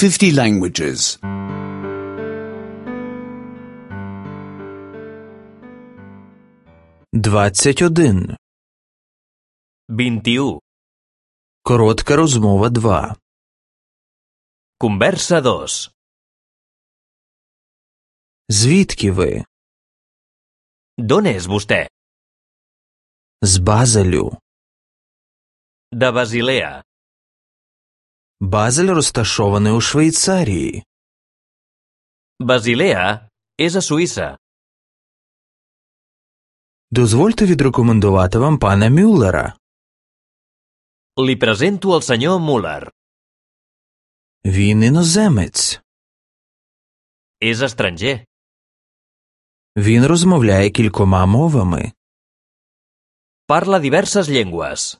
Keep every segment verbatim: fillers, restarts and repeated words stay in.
fifty languages. двадцять один. vint-i-u. Коротка розмова два. Conversa dos. Звідки ви? D'on és vostè? З Базелю. De Basilea. Базель розташований у Швейцарії. Basilea és a Suïssa. Дозвольте відрекомендувати вам пана Мюллера. Li presento el senyor Muller. Він іноземець. És estranger. Він розмовляє кількома мовами. Parla diverses llengües.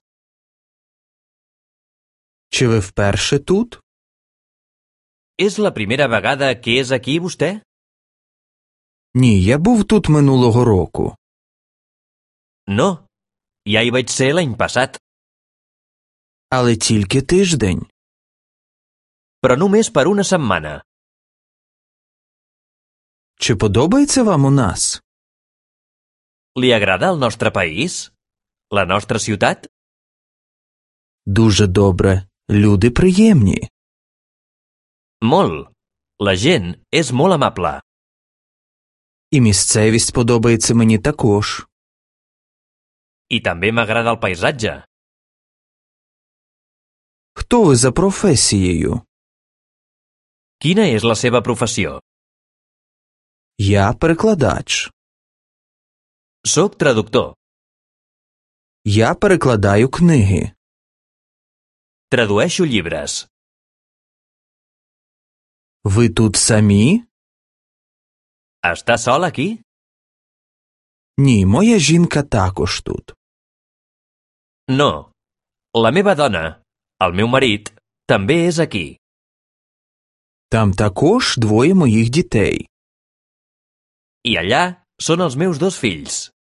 Чи ви вперше тут? És la primera vegada que és aquí vostè? Ні, я був тут минулого року. No, ja hi vaig ser l'any passat, Але тільки тиждень. però només per una setmana. Чи подобається вам у нас? Li agrada el nostre país? La nostra ciutat? Дуже добре. Люди приємні. Molt. La gent és molt amable. І місцевість подобається мені також. I també m'agrada el paisatge. Хто ви за професією? Quina és la seva professió? Я перекладач. Soc traductor. Я перекладаю книги. Tradueixo llibres. Ви тут самі? Està sol aquí? Ні, моя жінка також тут. No. La meva dona, el meu marit, també és aquí. Там також двоє моїх дітей. I allà són els meus dos fills.